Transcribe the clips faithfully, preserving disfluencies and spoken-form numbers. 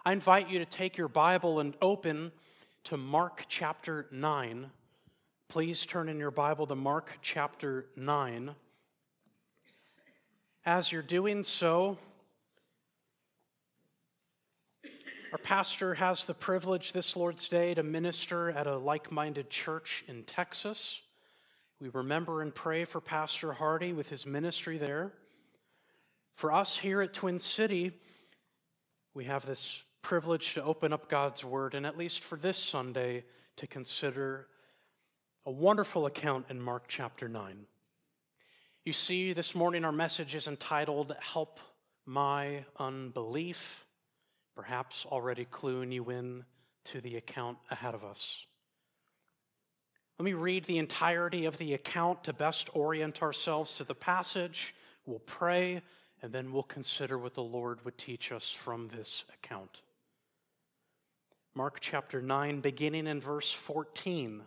I invite you to take your Bible and open to Mark chapter nine. Please turn in your Bible to Mark chapter nine. As you're doing so, our pastor has the privilege this Lord's Day to minister at a like-minded church in Texas. We remember and pray for Pastor Hardy with his ministry there. For us here at Twin City, we have this privilege to open up God's Word, and at least for this Sunday, to consider a wonderful account in Mark chapter nine. You see, this morning our message is entitled, Help My Unbelief, perhaps already cluing you in to the account ahead of us. Let me read the entirety of the account to best orient ourselves to the passage. We'll pray, and then we'll consider what the Lord would teach us from this account. Mark chapter nine, beginning in verse fourteen.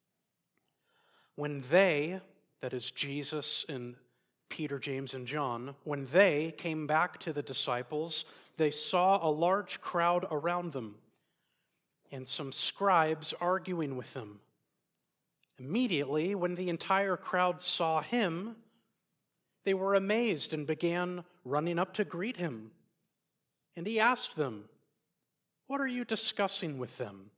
When they, that is Jesus and Peter, James, and John, when they came back to the disciples, they saw a large crowd around them and some scribes arguing with them. Immediately, when the entire crowd saw him, they were amazed and began running up to greet him. And he asked them, "What are you discussing with them?"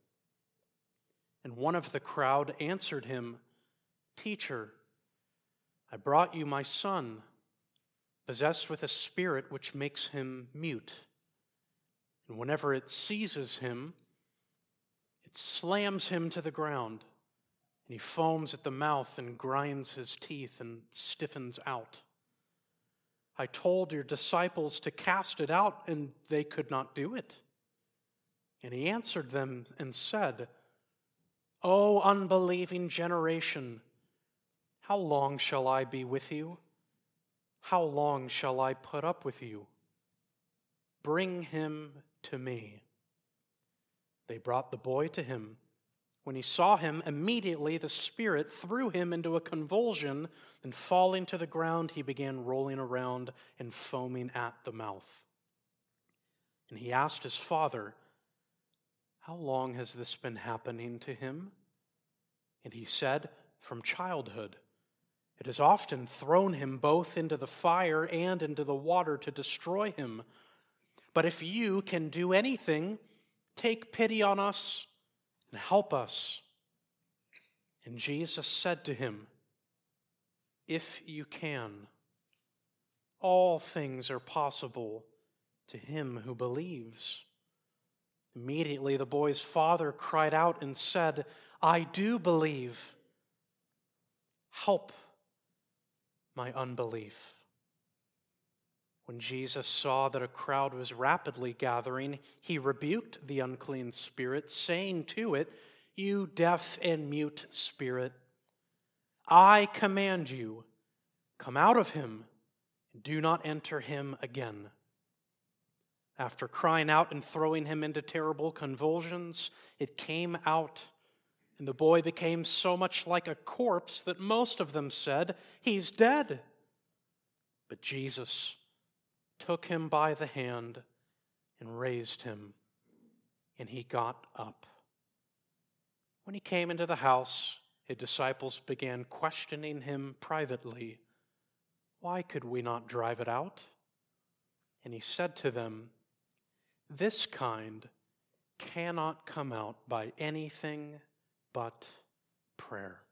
And one of the crowd answered him, "Teacher, I brought you my son, possessed with a spirit which makes him mute. And whenever it seizes him, it slams him to the ground, and he foams at the mouth and grinds his teeth and stiffens out. I told your disciples to cast it out, and they could not do it." And he answered them and said, "O unbelieving generation, how long shall I be with you? How long shall I put up with you? Bring him to me." They brought the boy to him. When he saw him, immediately the spirit threw him into a convulsion, and falling to the ground, he began rolling around and foaming at the mouth. And he asked his father, "How long has this been happening to him?" And he said, "From childhood. It has often thrown him both into the fire and into the water to destroy him. But if you can do anything, take pity on us and help us." And Jesus said to him, "If you can, all things are possible to him who believes." Immediately the boy's father cried out and said, "I do believe. Help my unbelief." When Jesus saw that a crowd was rapidly gathering, he rebuked the unclean spirit, saying to it, "You deaf and mute spirit, I command you, come out of him, and do not enter him again." After crying out and throwing him into terrible convulsions, it came out, and the boy became so much like a corpse that most of them said, "He's dead." But Jesus took him by the hand and raised him, and he got up. When he came into the house, his disciples began questioning him privately, "Why could we not drive it out?" And he said to them, "This kind cannot come out by anything but prayer."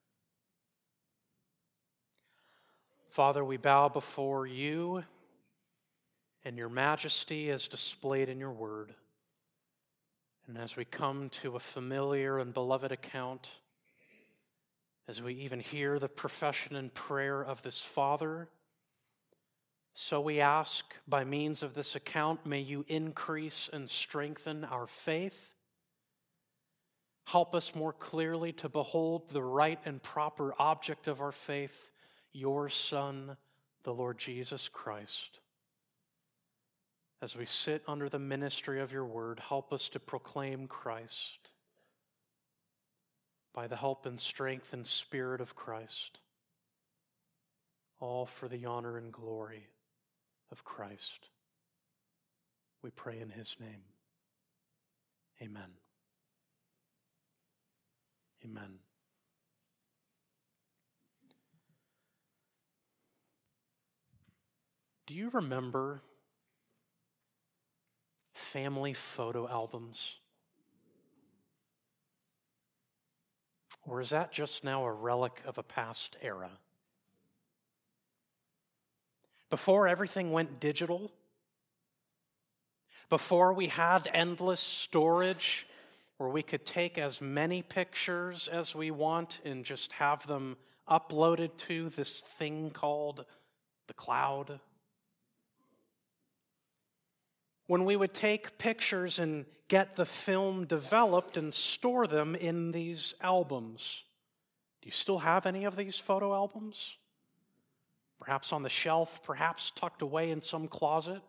Father, we bow before you and your majesty as displayed in your word. And as we come to a familiar and beloved account, as we even hear the profession and prayer of this Father, so we ask, by means of this account, may you increase and strengthen our faith. Help us more clearly to behold the right and proper object of our faith, your Son, the Lord Jesus Christ. As we sit under the ministry of your word, help us to proclaim Christ by the help and strength and spirit of Christ, all for the honor and glory of Christ. We pray in his name. Amen. Amen. Do you remember family photo albums? Or is that just now a relic of a past era? Before everything went digital, before we had endless storage where we could take as many pictures as we want and just have them uploaded to this thing called the cloud. When we would take pictures and get the film developed and store them in these albums. Do you still have any of these photo albums? Perhaps on the shelf, perhaps tucked away in some closet.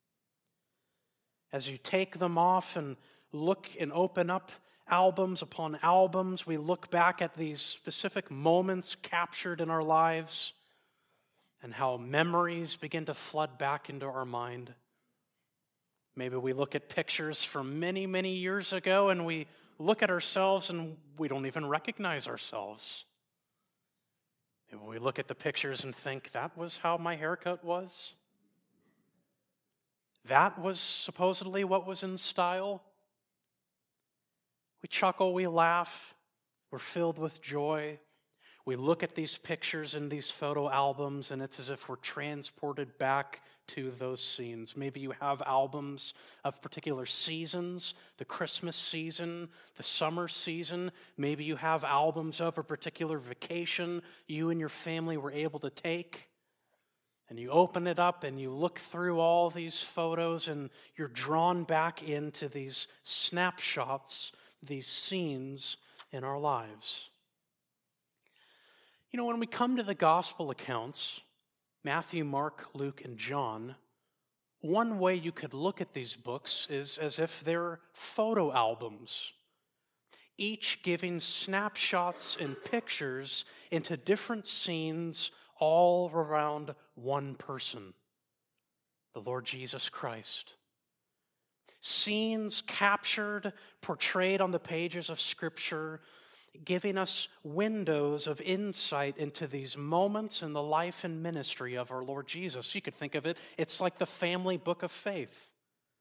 As you take them off and look and open up albums upon albums, we look back at these specific moments captured in our lives and how memories begin to flood back into our mind. Maybe we look at pictures from many, many years ago and we look at ourselves and we don't even recognize ourselves. Maybe we look at the pictures and think, that was how my haircut was? That was supposedly what was in style? We chuckle, we laugh, we're filled with joy. We look at these pictures in these photo albums and it's as if we're transported back to those scenes. Maybe you have albums of particular seasons, the Christmas season, the summer season. Maybe you have albums of a particular vacation you and your family were able to take. And you open it up and you look through all these photos and you're drawn back into these snapshots, these scenes in our lives. You know, when we come to the gospel accounts, Matthew, Mark, Luke, and John, one way you could look at these books is as if they're photo albums, each giving snapshots and pictures into different scenes all around one person, the Lord Jesus Christ. Scenes captured, portrayed on the pages of Scripture, giving us windows of insight into these moments in the life and ministry of our Lord Jesus. You could think of it, it's like the family book of faith.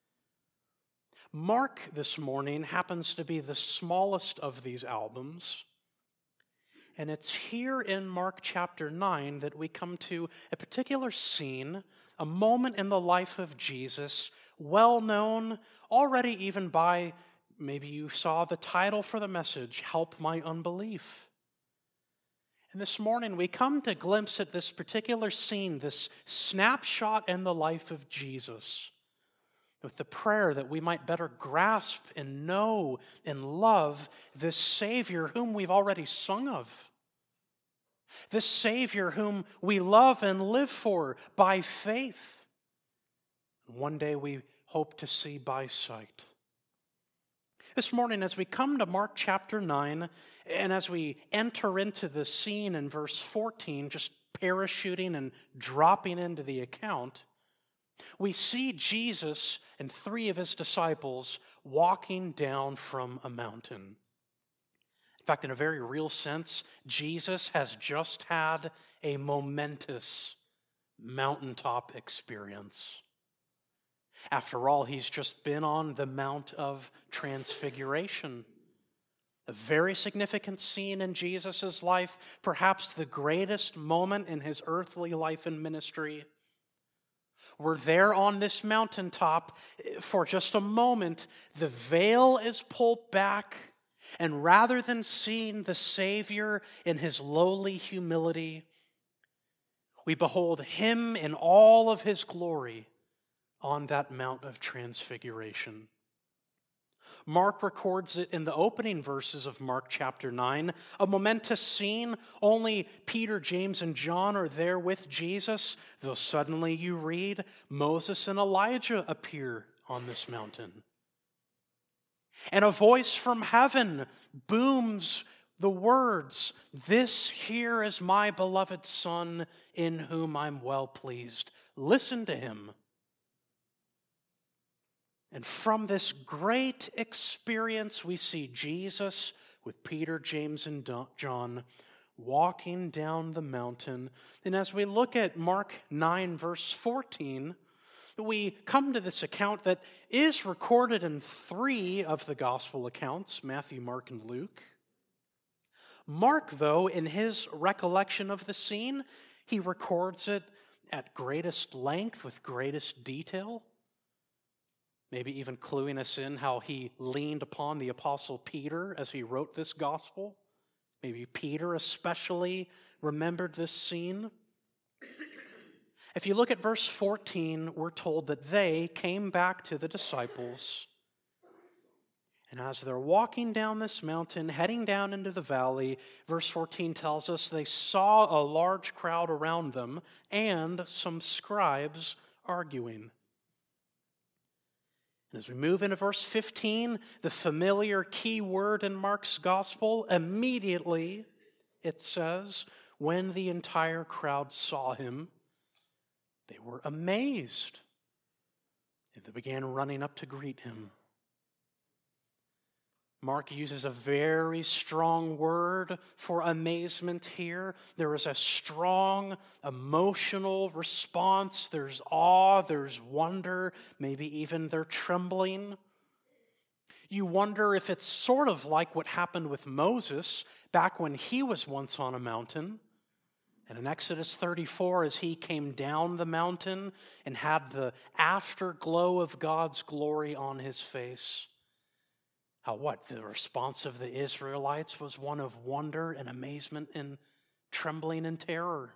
Mark this morning happens to be the smallest of these albums, and it's here in Mark chapter nine that we come to a particular scene, a moment in the life of Jesus, well known already even by, maybe you saw the title for the message, Help My Unbelief. And this morning we come to glimpse at this particular scene, this snapshot in the life of Jesus, with the prayer that we might better grasp and know and love this Savior whom we've already sung of. This Savior whom we love and live for by faith. One day we hope to see by sight. This morning, as we come to Mark chapter nine, and as we enter into the scene in verse fourteen, just parachuting and dropping into the account, we see Jesus and three of his disciples walking down from a mountain. In fact, in a very real sense, Jesus has just had a momentous mountaintop experience. After all, he's just been on the Mount of Transfiguration, a very significant scene in Jesus' life, perhaps the greatest moment in his earthly life and ministry. We're there on this mountaintop for just a moment. The veil is pulled back, and rather than seeing the Savior in his lowly humility, we behold him in all of his glory on that Mount of Transfiguration. Mark records it in the opening verses of Mark chapter nine, a momentous scene. Only Peter, James, and John are there with Jesus, though suddenly you read Moses and Elijah appear on this mountain. And a voice from heaven booms the words, "This here is my beloved Son, in whom I'm well pleased. Listen to him." And from this great experience, we see Jesus with Peter, James, and John walking down the mountain. And as we look at Mark nine, verse fourteen, we come to this account that is recorded in three of the gospel accounts, Matthew, Mark, and Luke. Mark, though, in his recollection of the scene, he records it at greatest length with greatest detail, maybe even cluing us in how he leaned upon the Apostle Peter as he wrote this gospel. Maybe Peter especially remembered this scene. If you look at verse fourteen, we're told that they came back to the disciples, and as they're walking down this mountain, heading down into the valley, verse fourteen tells us they saw a large crowd around them and some scribes arguing. And as we move into verse fifteen, the familiar key word in Mark's gospel, immediately it says, when the entire crowd saw him, they were amazed, and they began running up to greet him. Mark uses a very strong word for amazement here. There is a strong emotional response. There's awe, there's wonder, maybe even they're trembling. You wonder if it's sort of like what happened with Moses back when he was once on a mountain. And in Exodus thirty-four, as he came down the mountain and had the afterglow of God's glory on his face, how what? The response of the Israelites was one of wonder and amazement and trembling and terror.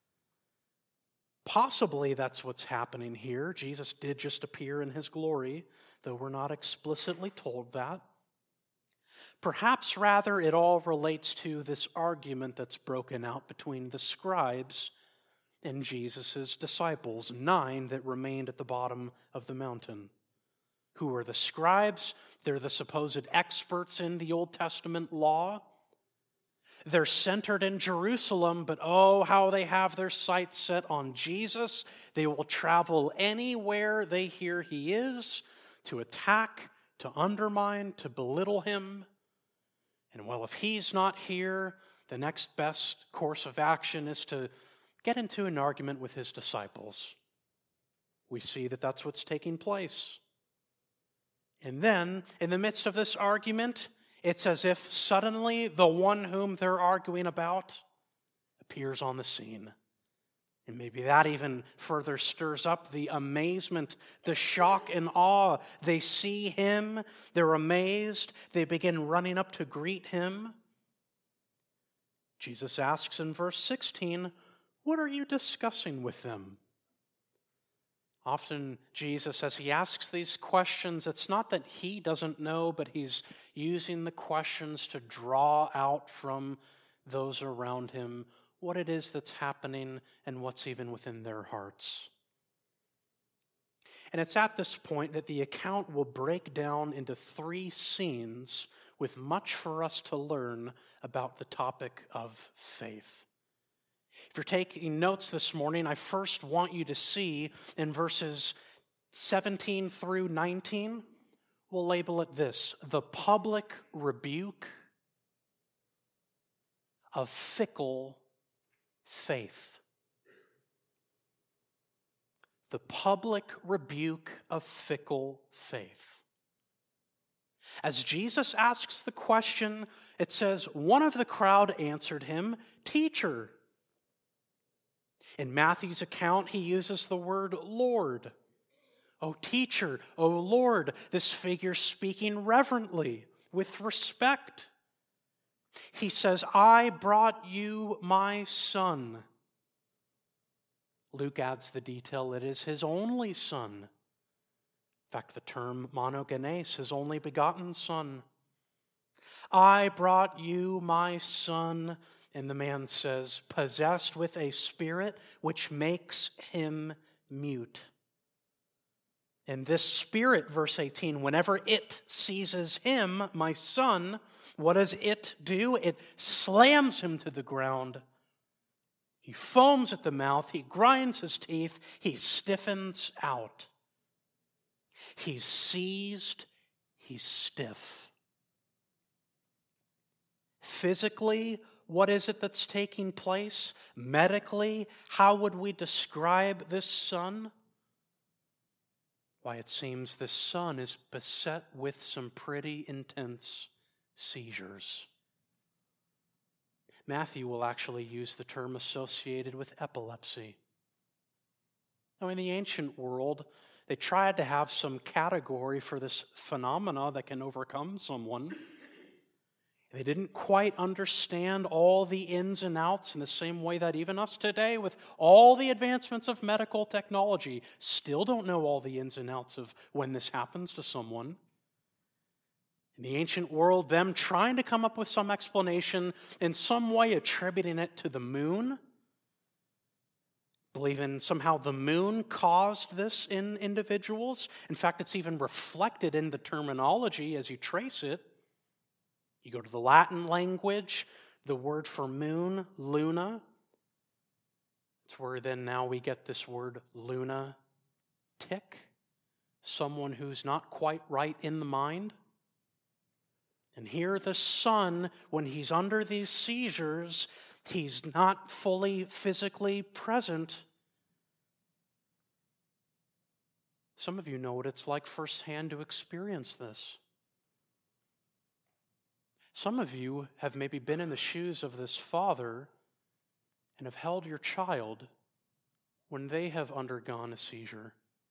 Possibly that's what's happening here. Jesus did just appear in his glory, though we're not explicitly told that. Perhaps rather it all relates to this argument that's broken out between the scribes and Jesus' disciples, nine that remained at the bottom of the mountain. Who are the scribes? They're the supposed experts in the Old Testament law. They're centered in Jerusalem, but oh, how they have their sights set on Jesus. They will travel anywhere they hear he is to attack, to undermine, to belittle him. And well, if he's not here, the next best course of action is to get into an argument with his disciples. We see that that's what's taking place. And then, in the midst of this argument, it's as if suddenly the one whom they're arguing about appears on the scene. And maybe that even further stirs up the amazement, the shock and awe. They see him, they're amazed, they begin running up to greet him. Jesus asks in verse sixteen, "What are you discussing with them?" Often Jesus, as he asks these questions, it's not that he doesn't know, but he's using the questions to draw out from those around him what it is that's happening and what's even within their hearts. And it's at this point that the account will break down into three scenes with much for us to learn about the topic of faith. If you're taking notes this morning, I first want you to see in verses seventeen through nineteen, we'll label it this: the public rebuke of fickle faith. The public rebuke of fickle faith. As Jesus asks the question, it says, one of the crowd answered him, "Teacher." In Matthew's account, he uses the word Lord. "Oh, teacher, oh, Lord," this figure speaking reverently, with respect. He says, "I brought you my son." Luke adds the detail, it is his only son. In fact, the term monogenes, his only begotten son. "I brought you my son," and the man says, "possessed with a spirit which makes him mute." And this spirit, verse eighteen, whenever it seizes him, my son, what does it do? It slams him to the ground. He foams at the mouth, he grinds his teeth, he stiffens out. He's seized, he's stiff. Physically, what is it that's taking place? Medically, how would we describe this son? Why, it seems this son is beset with some pretty intense seizures. Matthew will actually use the term associated with epilepsy. Now, in the ancient world, they tried to have some category for this phenomena that can overcome someone. They didn't quite understand all the ins and outs in the same way that even us today, with all the advancements of medical technology, still don't know all the ins and outs of when this happens to someone. In the ancient world, them trying to come up with some explanation, in some way attributing it to the moon, believing somehow the moon caused this in individuals. In fact, it's even reflected in the terminology as you trace it. You go to the Latin language, the word for moon, luna. It's where then now we get this word lunatic, someone who's not quite right in the mind. And here the son, when he's under these seizures, he's not fully physically present. Some of you know what it's like firsthand to experience this. Some of you have maybe been in the shoes of this father and have held your child when they have undergone a seizure.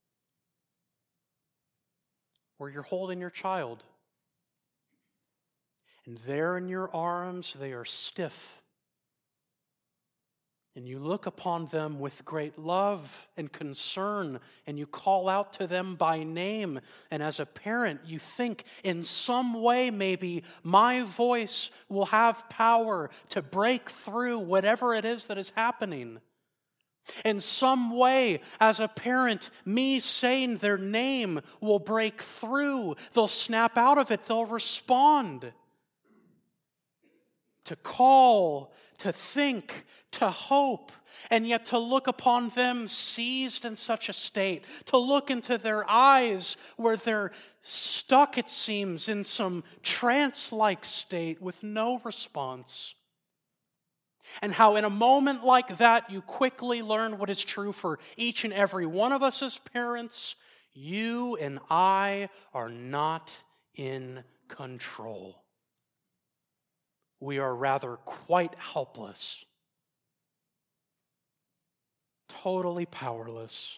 Where you're holding your child, and there in your arms they are stiff. And you look upon them with great love and concern, and you call out to them by name. And as a parent, you think in some way maybe my voice will have power to break through whatever it is that is happening. In some way, as a parent, me saying their name will break through. They'll snap out of it. They'll respond. To call, to think, to hope, and yet to look upon them seized in such a state, to look into their eyes where they're stuck, it seems, in some trance-like state with no response. And how in a moment like that, you quickly learn what is true for each and every one of us as parents. You and I are not in control. We are rather quite helpless, totally powerless.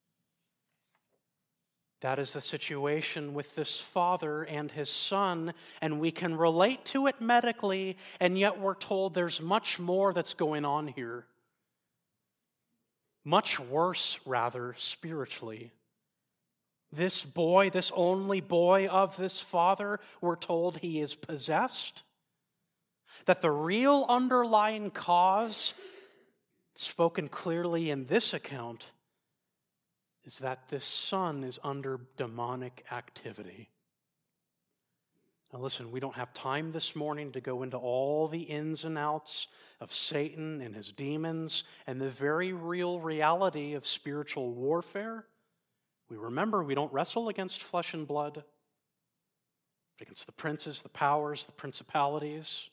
That is the situation with this father and his son, and we can relate to it medically, and yet we're told there's much more that's going on here. Much worse, rather, spiritually. This boy, this only boy of this father, we're told he is possessed. That the real underlying cause, spoken clearly in this account, is that this son is under demonic activity. Now listen, we don't have time this morning to go into all the ins and outs of Satan and his demons and the very real reality of spiritual warfare. We remember we don't wrestle against flesh and blood, but against the princes, the powers, the principalities.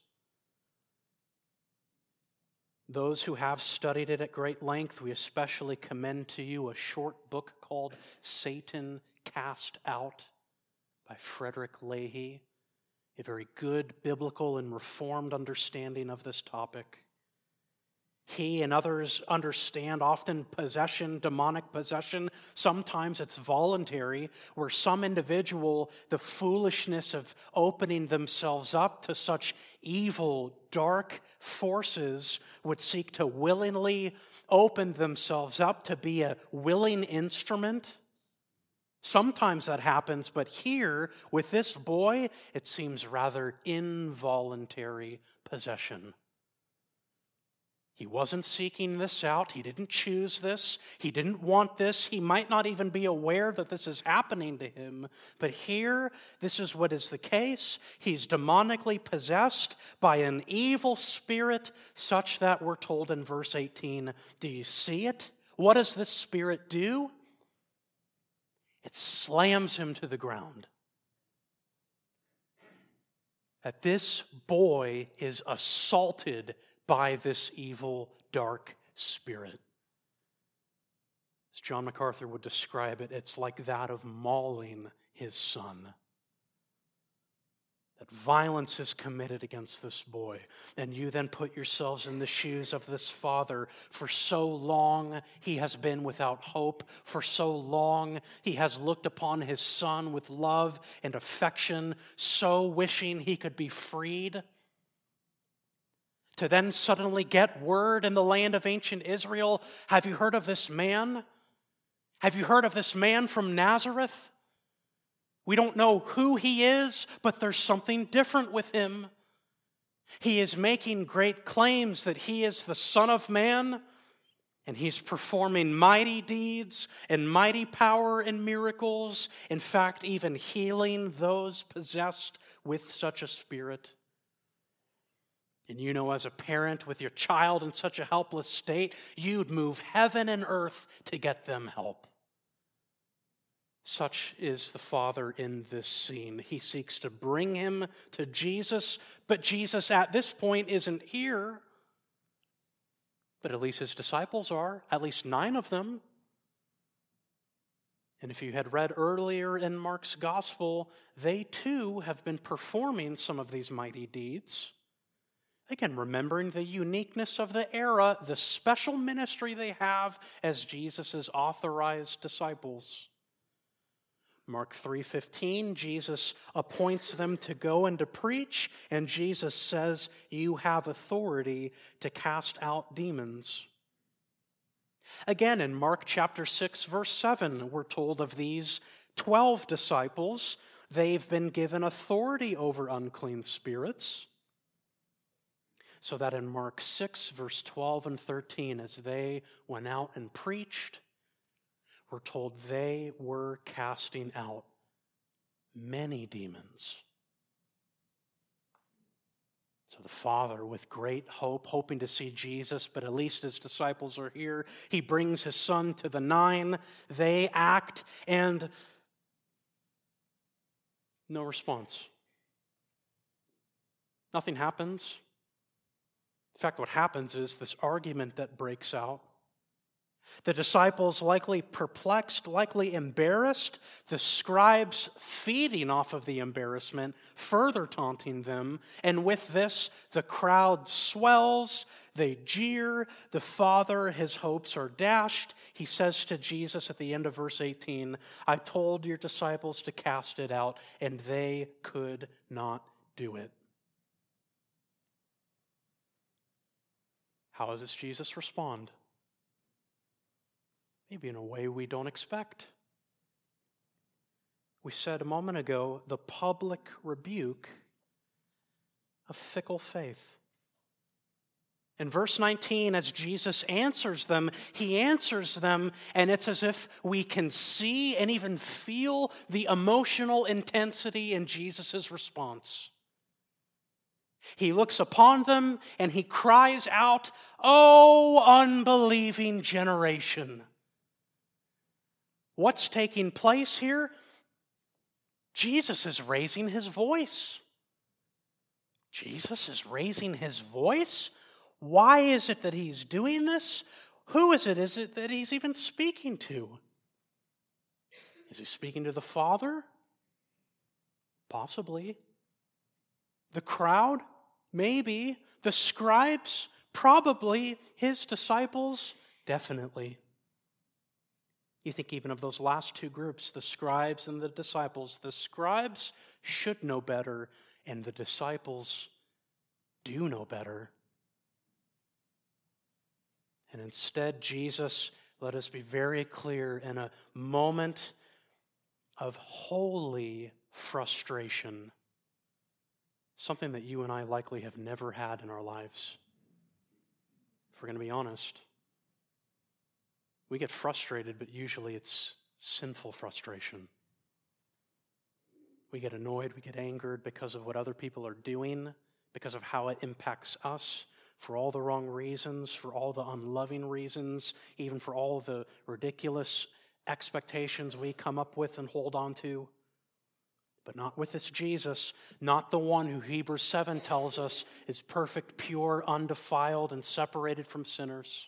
Those who have studied it at great length, we especially commend to you a short book called Satan Cast Out by Frederick Leahy, a very good biblical and reformed understanding of this topic. He and others understand often possession, demonic possession. Sometimes it's voluntary, where some individual, the foolishness of opening themselves up to such evil, dark forces would seek to willingly open themselves up to be a willing instrument. Sometimes that happens, but here, with this boy, it seems rather involuntary possession. He wasn't seeking this out. He didn't choose this. He didn't want this. He might not even be aware that this is happening to him. But here, this is what is the case. He's demonically possessed by an evil spirit, such that we're told in verse eighteen, do you see it? What does this spirit do? It slams him to the ground. That this boy is assaulted by this evil, dark spirit. As John MacArthur would describe it, it's like that of mauling his son. That violence is committed against this boy. And you then put yourselves in the shoes of this father. For so long he has been without hope. For so long he has looked upon his son with love and affection, so wishing he could be freed. To then suddenly get word in the land of ancient Israel, have you heard of this man? Have you heard of this man from Nazareth? We don't know who he is, but there's something different with him. He is making great claims that he is the Son of Man, and he's performing mighty deeds and mighty power and miracles, in fact, even healing those possessed with such a spirit. And you know, as a parent with your child in such a helpless state, you'd move heaven and earth to get them help. Such is the Father in this scene. He seeks to bring him to Jesus, but Jesus at this point isn't here. But at least his disciples are, at least nine of them. And if you had read earlier in Mark's gospel, they too have been performing some of these mighty deeds. Again, remembering the uniqueness of the era, the special ministry they have as Jesus' authorized disciples. Mark three fifteen, Jesus appoints them to go and to preach, and Jesus says, you have authority to cast out demons. Again, in Mark chapter six, verse seven, we're told of these twelve disciples. They've been given authority over unclean spirits. So that in Mark six, verse twelve and thirteen, as they went out and preached, we're told they were casting out many demons. So the Father, with great hope, hoping to see Jesus, but at least his disciples are here, he brings his son to the nine. They act, and no response. Nothing happens. In fact, what happens is this argument that breaks out. The disciples, likely perplexed, likely embarrassed, the scribes feeding off of the embarrassment, further taunting them, and with this, the crowd swells, they jeer, the Father, his hopes are dashed. He says to Jesus at the end of verse eighteen, I told your disciples to cast it out, and they could not do it. How does Jesus respond? Maybe in a way we don't expect. We said a moment ago, the public rebuke of fickle faith. In verse nineteen, as Jesus answers them, he answers them, and it's as if we can see and even feel the emotional intensity in Jesus' response. He looks upon them and he cries out, "O unbelieving generation." What's taking place here? Jesus is raising his voice. Jesus is raising his voice? Why is it that he's doing this? Who is it, is it that he's even speaking to? Is he speaking to the Father? Possibly. The crowd? Maybe. The scribes? Probably. His disciples? Definitely. You think even of those last two groups, the scribes and the disciples. The scribes should know better, and the disciples do know better. And instead, Jesus, let us be very clear, in a moment of holy frustration, something that you and I likely have never had in our lives. If we're going to be honest, we get frustrated, but usually it's sinful frustration. We get annoyed, we get angered because of what other people are doing, because of how it impacts us, for all the wrong reasons, for all the unloving reasons, even for all the ridiculous expectations we come up with and hold on to. But not with this Jesus, not the one who Hebrews seven tells us is perfect, pure, undefiled, and separated from sinners.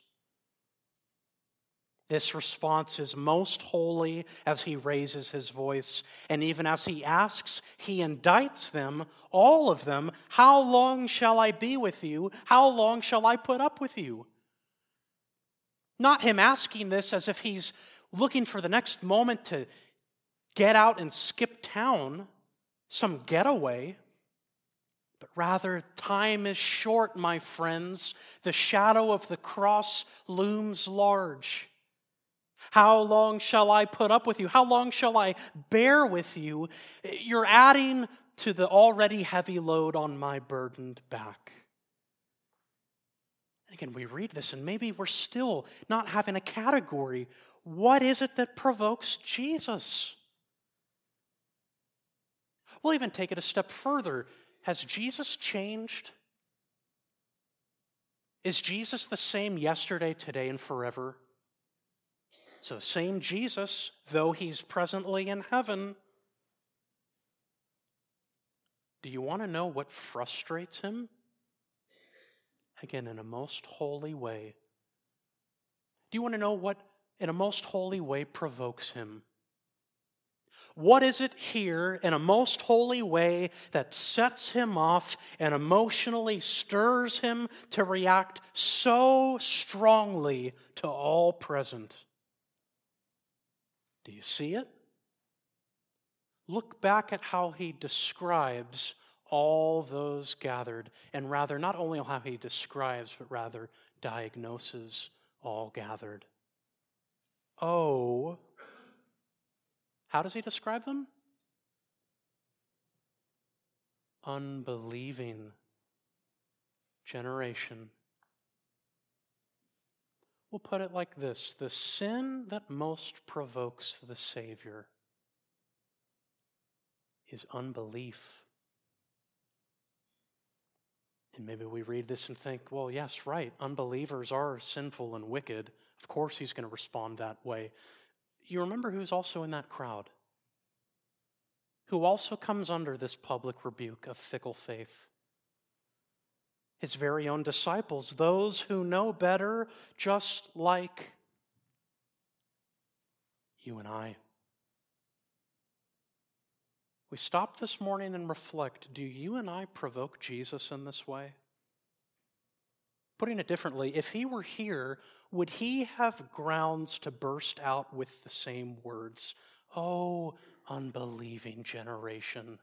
This response is most holy as he raises his voice. And even as he asks, he indicts them, all of them, how long shall I be with you? How long shall I put up with you? Not him asking this as if he's looking for the next moment to get out and skip town, some getaway. But rather, time is short, my friends. The shadow of the cross looms large. How long shall I put up with you? How long shall I bear with you? You're adding to the already heavy load on my burdened back. And again, we read this and maybe we're still not having a category. What is it that provokes Jesus? We'll even take it a step further. Has Jesus changed? Is Jesus the same yesterday, today, and forever? So the same Jesus, though he's presently in heaven. Do you want to know what frustrates him? Again, in a most holy way. Do you want to know what, in a most holy way, provokes him? What is it here in a most holy way that sets him off and emotionally stirs him to react so strongly to all present? Do you see it? Look back at how he describes all those gathered, and rather not only how he describes, but rather diagnoses all gathered. Oh, how does he describe them? Unbelieving generation. We'll put it like this: the sin that most provokes the Savior is unbelief. And maybe we read this and think, well, yes, right, unbelievers are sinful and wicked. Of course he's going to respond that way. You remember who's also in that crowd? Who also comes under this public rebuke of fickle faith? His very own disciples, those who know better, just like you and I. We stop this morning and reflect, do you and I provoke Jesus in this way? Putting it differently, if he were here, would he have grounds to burst out with the same words? Oh, unbelieving generation.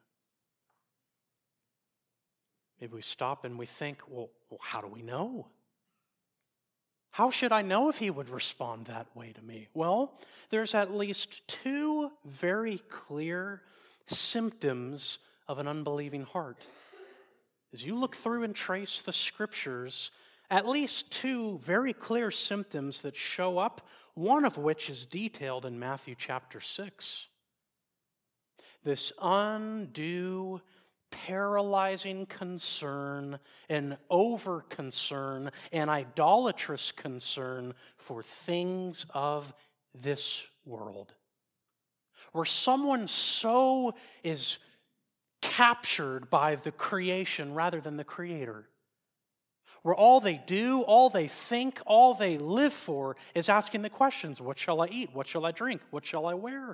Maybe we stop and we think, well, well, how do we know? How should I know if he would respond that way to me? Well, there's at least two very clear symptoms of an unbelieving heart. As you look through and trace the scriptures, at least two very clear symptoms that show up, one of which is detailed in Matthew chapter six. This undue, paralyzing concern, an over-concern, an idolatrous concern for things of this world. Where someone so is captured by the creation rather than the Creator. Where all they do, all they think, all they live for is asking the questions, what shall I eat? What shall I drink? What shall I wear?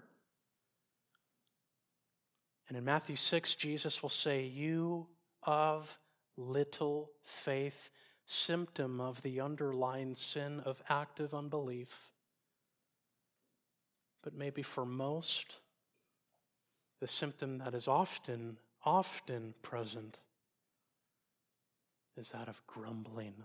And in Matthew six, Jesus will say, you of little faith, symptom of the underlying sin of active unbelief. But maybe for most, the symptom that is often, often present is that of grumbling,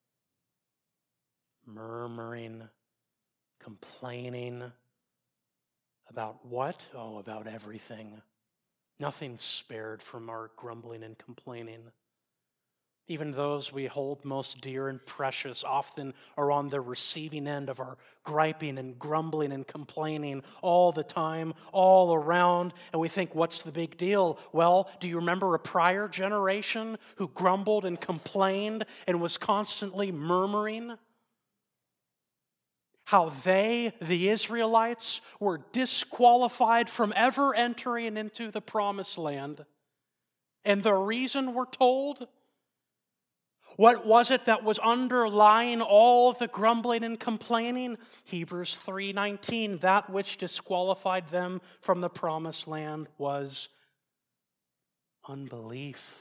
murmuring, complaining about what? Oh, about everything. Nothing spared from our grumbling and complaining. Even those we hold most dear and precious often are on the receiving end of our griping and grumbling and complaining all the time, all around. And we think, what's the big deal? Well, do you remember a prior generation who grumbled and complained and was constantly murmuring? how they, the Israelites, were disqualified from ever entering into the promised land. And the reason, we're told, what was it that was underlying all the grumbling and complaining? Hebrews three nineteen, that which disqualified them from the promised land was unbelief.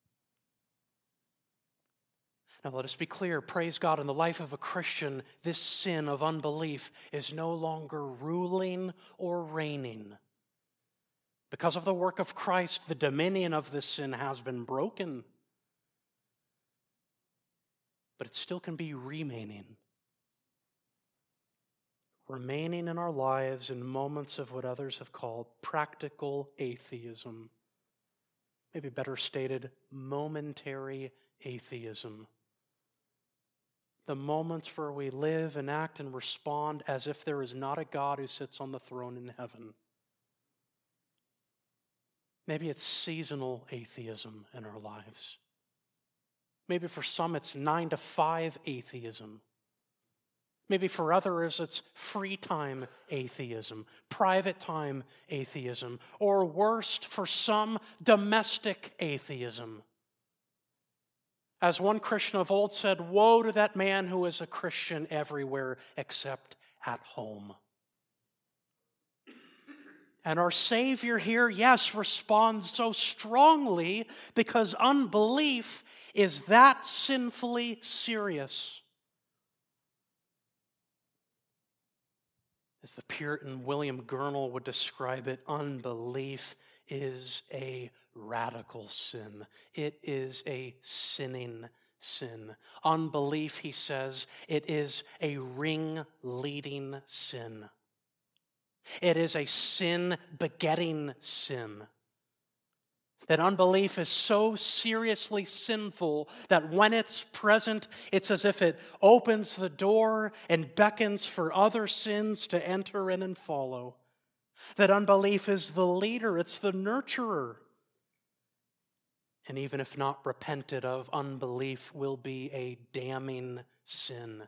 Now let us be clear, praise God, in the life of a Christian, this sin of unbelief is no longer ruling or reigning. Because of the work of Christ, the dominion of this sin has been broken. But it still can be remaining. Remaining in our lives in moments of what others have called practical atheism. Maybe better stated, momentary atheism. The moments where we live and act and respond as if there is not a God who sits on the throne in heaven. Maybe it's seasonal atheism in our lives. Maybe for some it's nine to five atheism. Maybe for others it's free time atheism, private time atheism, or worst for some, domestic atheism. As one Christian of old said, woe to that man who is a Christian everywhere except at home. And our Savior here, yes, responds so strongly because unbelief is that sinfully serious. As the Puritan William Gurnall would describe it, unbelief is a radical sin. It is a sinning sin. Unbelief, he says, it is a ring-leading sin. It is a sin-begetting sin. That unbelief is so seriously sinful that when it's present, it's as if it opens the door and beckons for other sins to enter in and follow. That unbelief is the leader, it's the nurturer. And even if not repented of, unbelief will be a damning sin.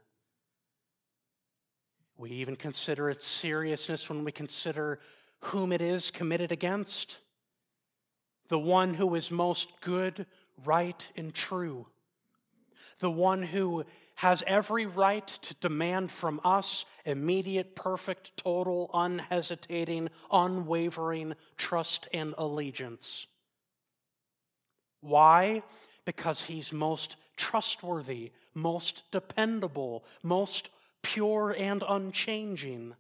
We even consider its seriousness when we consider whom it is committed against. The one who is most good, right, and true. The one who has every right to demand from us immediate, perfect, total, unhesitating, unwavering trust and allegiance. Why? Because he's most trustworthy, most dependable, most pure and unchanging.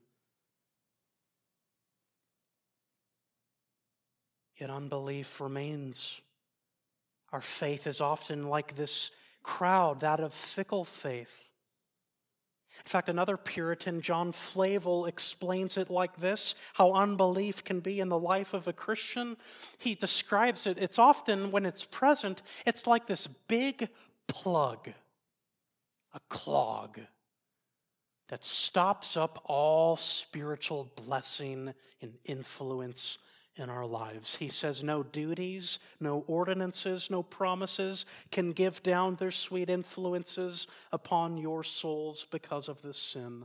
Yet unbelief remains. Our faith is often like this crowd, that of fickle faith. In fact, another Puritan, John Flavel, explains it like this, how unbelief can be in the life of a Christian. He describes it, it's often, when it's present, it's like this big plug, a clog, that stops up all spiritual blessing and influence in our lives. He says no duties, no ordinances, no promises can give down their sweet influences upon your souls because of this sin.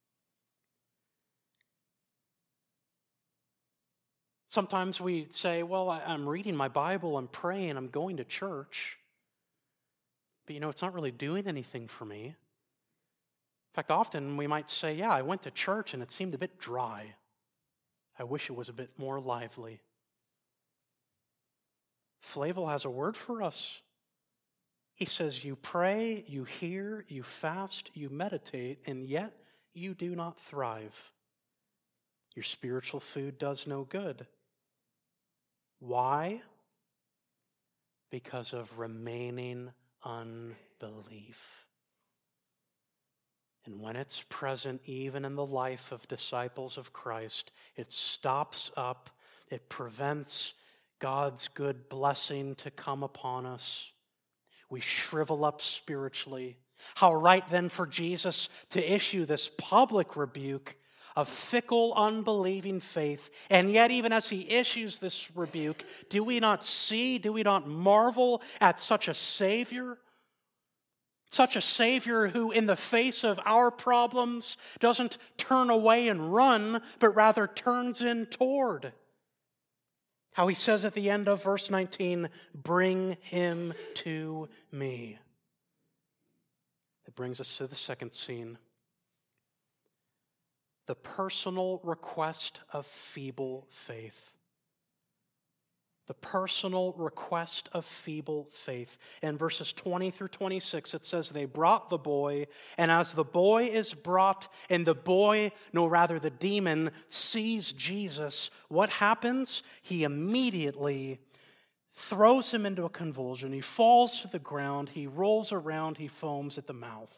Sometimes we say, well, I'm reading my Bible, I'm praying, I'm going to church. But you know, it's not really doing anything for me. In fact, often we might say, yeah, I went to church and it seemed a bit dry. I wish it was a bit more lively. Flavel has a word for us. He says, you pray, you hear, you fast, you meditate, and yet you do not thrive. Your spiritual food does no good. Why? Because of remaining unbelief. And when it's present, even in the life of disciples of Christ, it stops up, it prevents God's good blessing to come upon us. We shrivel up spiritually. How right then for Jesus to issue this public rebuke of fickle, unbelieving faith. And yet, even as he issues this rebuke, do we not see, do we not marvel at such a Savior? Such a Savior who, in the face of our problems, doesn't turn away and run, but rather turns in toward. How he says at the end of verse nineteen, bring him to me. That brings us to the second scene. The personal request of feeble faith. The personal request of feeble faith. In verses twenty through twenty-six, it says, they brought the boy, and as the boy is brought, and the boy, no rather the demon, sees Jesus, what happens? He immediately throws him into a convulsion. He falls to the ground. He rolls around. He foams at the mouth.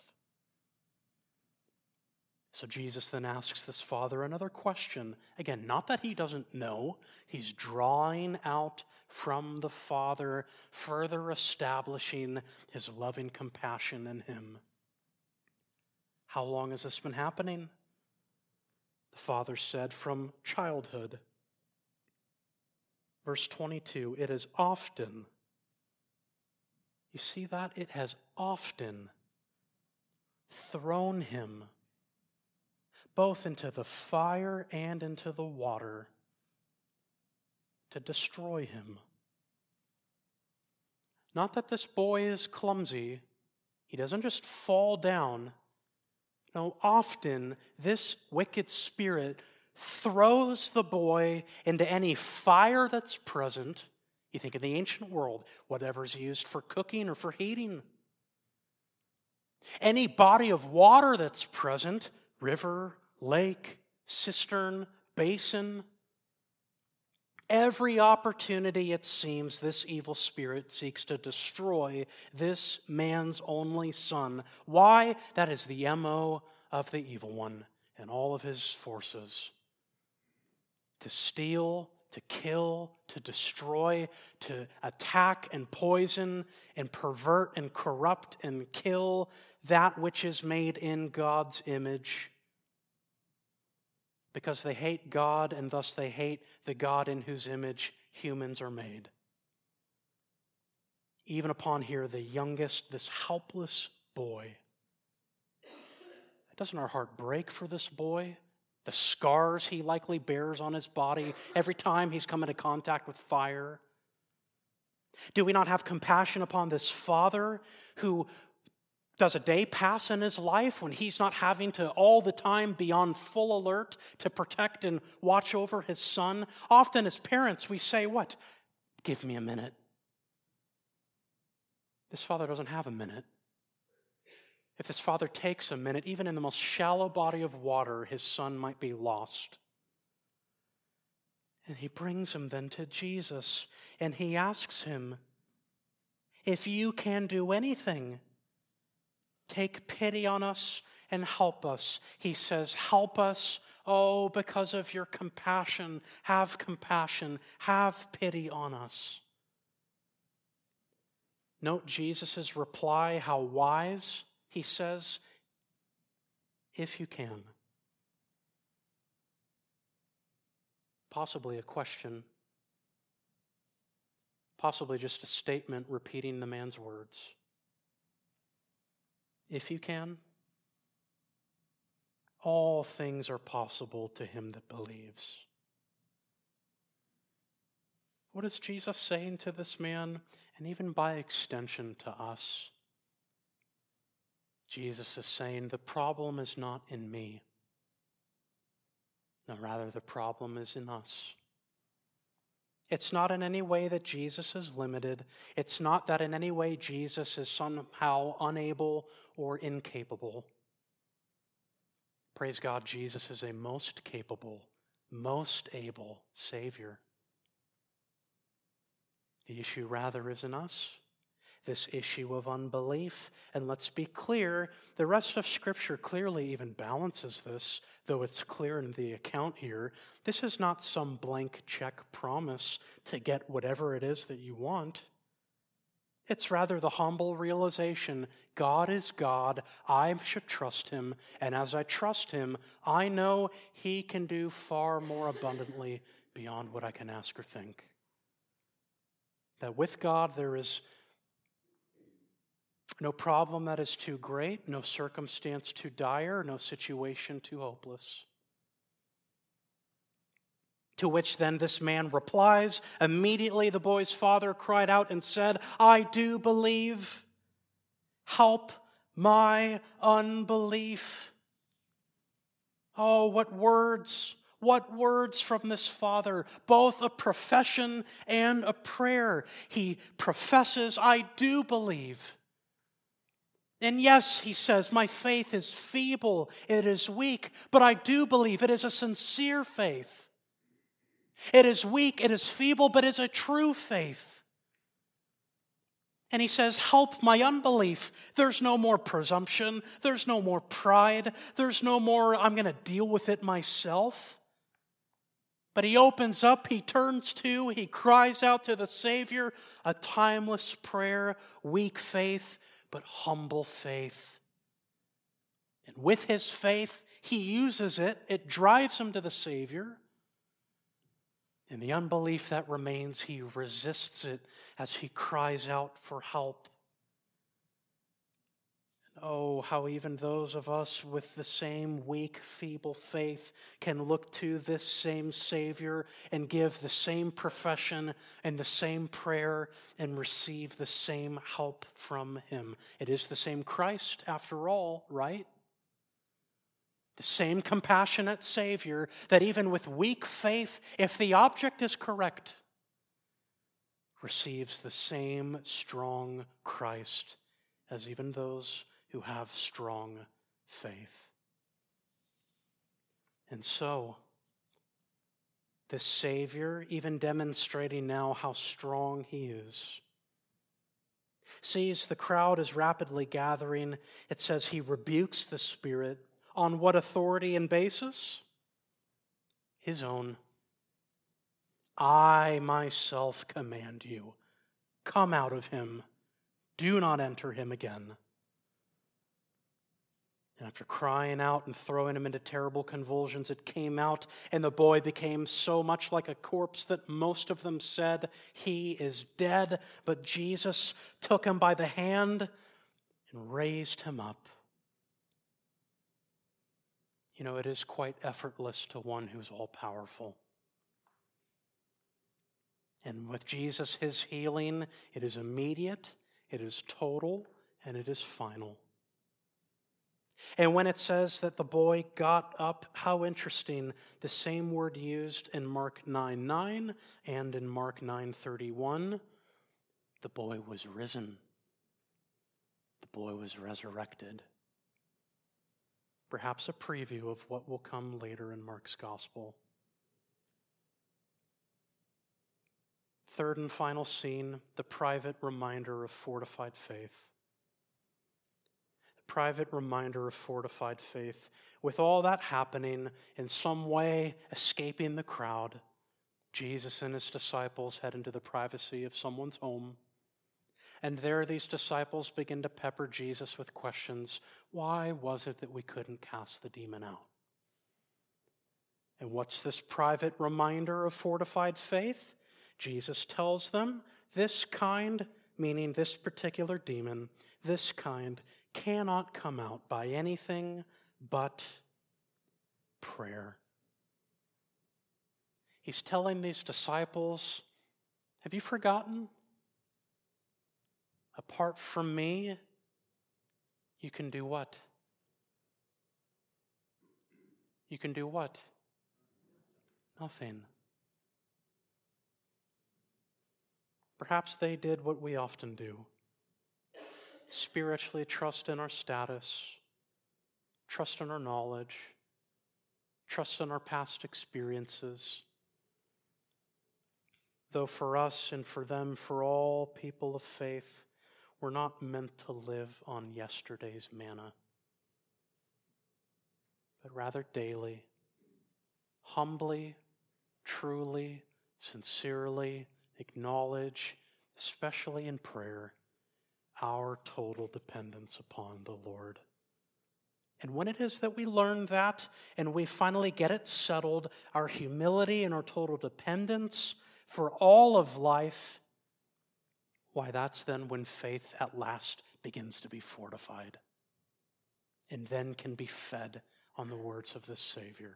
So Jesus then asks this father another question. Again, not that he doesn't know. He's drawing out from the Father, further establishing his loving compassion in him. How long has this been happening? The father said, from childhood. Verse twenty-two, it is often, you see that? It has often thrown him both into the fire and into the water to destroy him. Not that this boy is clumsy. He doesn't just fall down. No, often this wicked spirit throws the boy into any fire that's present. You think in the ancient world, whatever's used for cooking or for heating. Any body of water that's present, river, lake, cistern, basin. Every opportunity, it seems, this evil spirit seeks to destroy this man's only son. Why? That is the M O of the evil one and all of his forces. To steal, to kill, to destroy, to attack and poison and pervert and corrupt and kill that which is made in God's image. Because they hate God, and thus they hate the God in whose image humans are made. Even upon here, the youngest, this helpless boy. Doesn't our heart break for this boy? The scars he likely bears on his body every time he's come into contact with fire. Do we not have compassion upon this father who does a day pass in his life when he's not having to all the time be on full alert to protect and watch over his son? Often as parents, we say, what? Give me a minute. This father doesn't have a minute. If this father takes a minute, even in the most shallow body of water, his son might be lost. And he brings him then to Jesus, and he asks him, if you can do anything, take pity on us and help us. He says, help us, oh, because of your compassion. Have compassion. Have pity on us. Note Jesus' reply, how wise. He says, if you can. Possibly a question. Possibly just a statement repeating the man's words. If you can, all things are possible to him that believes. What is Jesus saying to this man, and even by extension to us? Jesus is saying, the problem is not in me. No, rather the problem is in us. It's not in any way that Jesus is limited. It's not that in any way Jesus is somehow unable or incapable. Praise God, Jesus is a most capable, most able Savior. The issue rather is in us. This issue of unbelief. And let's be clear, the rest of Scripture clearly even balances this, though it's clear in the account here. This is not some blank check promise to get whatever it is that you want. It's rather the humble realization, God is God, I should trust him, and as I trust him, I know he can do far more abundantly beyond what I can ask or think. That with God there is No problem that is too great, no circumstance too dire, no situation too hopeless. To which then this man replies, immediately the boy's father cried out and said, I do believe. Help my unbelief. Oh, what words, what words from this father, both a profession and a prayer. He professes, I do believe. And yes, he says, my faith is feeble, it is weak, but I do believe. It is a sincere faith. It is weak, it is feeble, but it's a true faith. And he says, help my unbelief. There's no more presumption. There's no more pride. There's no more, I'm going to deal with it myself. But he opens up, he turns to, he cries out to the Savior, a timeless prayer, weak faith, but humble faith. And with his faith, he uses it. It drives him to the Savior. And the unbelief that remains, he resists it as he cries out for help. And oh, how even those of us with the same weak, feeble faith can look to this same Savior and give the same profession and the same prayer and receive the same help from him. It is the same Christ, after all, right? The same compassionate Savior that even with weak faith, if the object is correct, receives the same strong Christ as even those who have strong faith. And so, the Savior, even demonstrating now how strong he is, sees the crowd is rapidly gathering. It says he rebukes the spirit. On what authority and basis? His own. I myself command you, come out of him. Do not enter him again. And after crying out and throwing him into terrible convulsions, it came out, and the boy became so much like a corpse that most of them said, he is dead. But Jesus took him by the hand and raised him up. You know, it is quite effortless to one who's all-powerful. And with Jesus, his healing, it is immediate, it is total, and it is final. And when it says that the boy got up, how interesting, the same word used in Mark nine nine and in Mark nine thirty-one, the boy was risen. The boy was resurrected. Perhaps a preview of what will come later in Mark's gospel. Third and final scene, the private reminder of fortified faith. The private reminder of fortified faith. With all that happening, in some way escaping the crowd, Jesus and his disciples head into the privacy of someone's home. And there these disciples begin to pepper Jesus with questions. Why was it that we couldn't cast the demon out? And what's this private reminder of fortified faith? Jesus tells them, this kind, meaning this particular demon, this kind cannot come out by anything but prayer. He's telling these disciples, have you forgotten? Apart from me, you can do what? You can do what? Nothing. Perhaps they did what we often do. Spiritually trust in our status, trust in our knowledge, trust in our past experiences. Though for us and for them, for all people of faith, we're not meant to live on yesterday's manna, but rather daily, humbly, truly, sincerely acknowledge, especially in prayer, our total dependence upon the Lord. And when it is that we learn that and we finally get it settled, our humility and our total dependence for all of life, Why, that's then when faith at last begins to be fortified and then can be fed on the words of this Savior.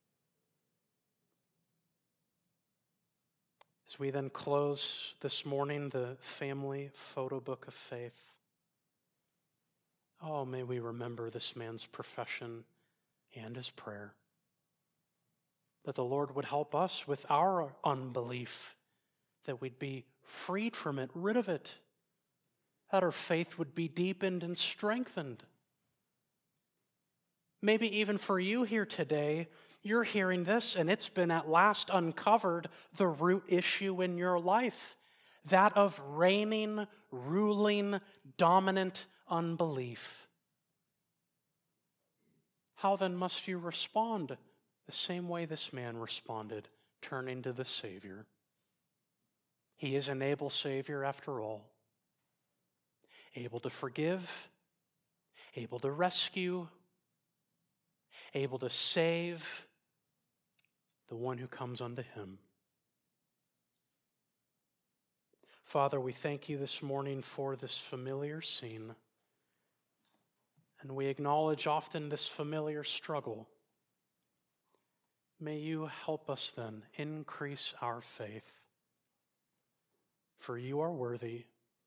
As we then close this morning the family photo book of faith, oh, may we remember this man's profession and his prayer, that the Lord would help us with our unbelief, that we'd be freed from it, rid of it, that our faith would be deepened and strengthened. Maybe even for you here today, you're hearing this and it's been at last uncovered, the root issue in your life, that of reigning, ruling, dominant unbelief. How then must you respond? The same way this man responded, turning to the Savior. He is an able Savior after all, able to forgive, able to rescue, able to save the one who comes unto him. Father, we thank you this morning for this familiar scene, and we acknowledge often this familiar struggle. May you help us then increase our faith, for you are worthy,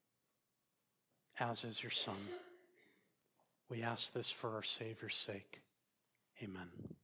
as is your Son. We ask this for our Savior's sake. Amen.